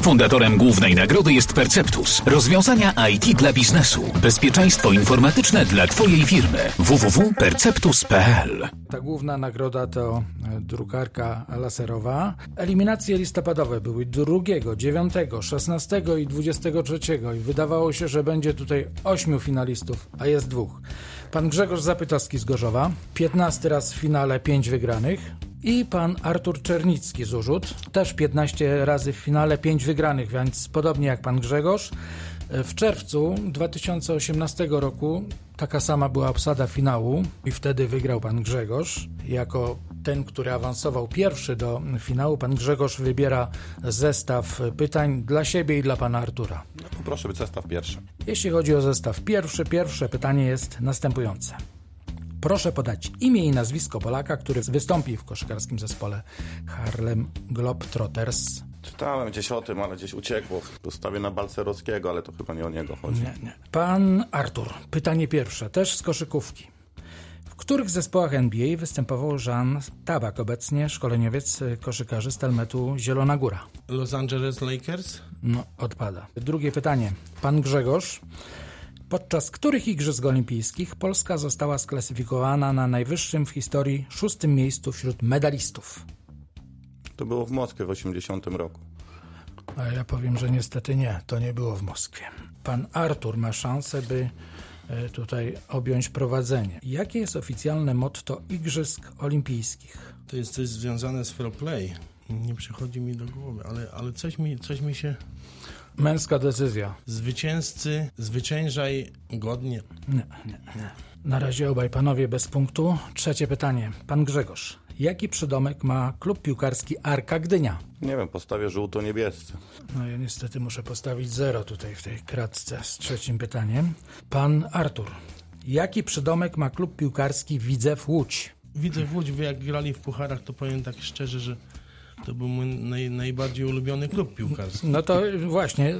Fundatorem głównej nagrody jest Perceptus. Rozwiązania IT dla biznesu. Bezpieczeństwo informatyczne dla Twojej firmy. www.perceptus.pl. Ta główna nagroda to drukarka laserowa. Eliminacje listopadowe były 2, 9, 16 i 23 i wydawało się, że będzie tutaj 8 finalistów, a jest 2. Pan Grzegorz Zapytowski z Gorzowa, 15 raz w finale, 5 wygranych. I pan Artur Czernicki z Urzut, też 15 razy w finale, 5 wygranych, więc podobnie jak pan Grzegorz. W czerwcu 2018 roku taka sama była obsada finału i wtedy wygrał pan Grzegorz. Jako ten, który awansował pierwszy do finału, pan Grzegorz wybiera zestaw pytań dla siebie i dla pana Artura. No, poproszę być zestaw pierwszy. Jeśli chodzi o zestaw pierwsze pytanie jest następujące. Proszę podać imię i nazwisko Polaka, który wystąpi w koszykarskim zespole Harlem Globetrotters. Czytałem gdzieś o tym, ale gdzieś uciekło. Postawię na Balcerowskiego, ale to chyba nie o niego chodzi. Nie. Pan Artur, pytanie pierwsze, też z koszykówki. W których zespołach NBA występował Jean Tabak, obecnie szkoleniowiec koszykarzy z Telmetu Zielona Góra? Los Angeles Lakers? No, odpada. Drugie pytanie. Pan Grzegorz. Podczas których Igrzysk Olimpijskich Polska została sklasyfikowana na najwyższym w historii 6. miejscu wśród medalistów? To było w Moskwie w 80 roku. A ja powiem, że niestety nie, to nie było w Moskwie. Pan Artur ma szansę, by tutaj objąć prowadzenie. Jakie jest oficjalne motto Igrzysk Olimpijskich? To jest coś związane z fair play. Nie przychodzi mi do głowy, ale coś mi się... Męska decyzja. Zwycięzcy, zwyciężaj godnie. Nie. Na razie obaj panowie bez punktu. Trzecie pytanie. Pan Grzegorz. Jaki przydomek ma klub piłkarski Arka Gdynia? Nie wiem, postawię żółto-niebiescy. No ja niestety muszę postawić 0 tutaj w tej kratce z trzecim pytaniem. Pan Artur. Jaki przydomek ma klub piłkarski Widzew Łódź? Widzew Łódź, wy jak grali w pucharach, to powiem tak szczerze, że to był mój najbardziej ulubiony klub piłkarski. No to właśnie,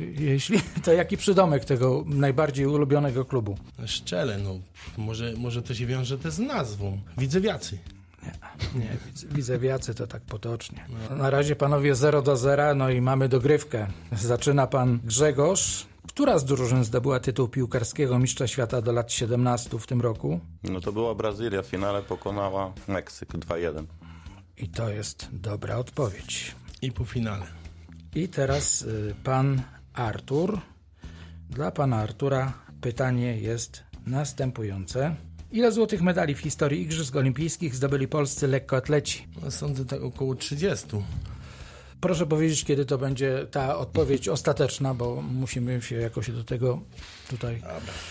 to jaki przydomek tego najbardziej ulubionego klubu? Szczele, może to się wiąże też z nazwą. Widzewiacy. Nie, Widzewiacy to tak potocznie. Na razie panowie 0-0, no i mamy dogrywkę. Zaczyna pan Grzegorz. Która z drużyn zdobyła tytuł piłkarskiego mistrza świata do lat 17 w tym roku? No to była Brazylia, w finale pokonała Meksyk 2-1. I to jest dobra odpowiedź. I po finale. I teraz pan Artur. Dla pana Artura pytanie jest następujące. Ile złotych medali w historii Igrzysk Olimpijskich zdobyli polscy lekkoatleci? No, sądzę tak około 30. Proszę powiedzieć, kiedy to będzie ta odpowiedź ostateczna, bo musimy się jakoś do tego tutaj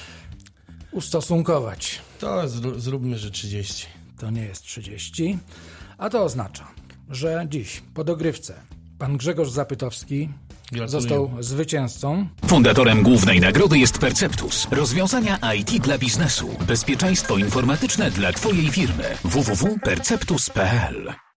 ustosunkować. To zróbmy, że 30. To nie jest 30, a to oznacza, że dziś po dogrywce pan Grzegorz Zapytowski został zwycięzcą. Fundatorem głównej nagrody jest Perceptus. Rozwiązania IT dla biznesu. Bezpieczeństwo informatyczne dla Twojej firmy. www.perceptus.pl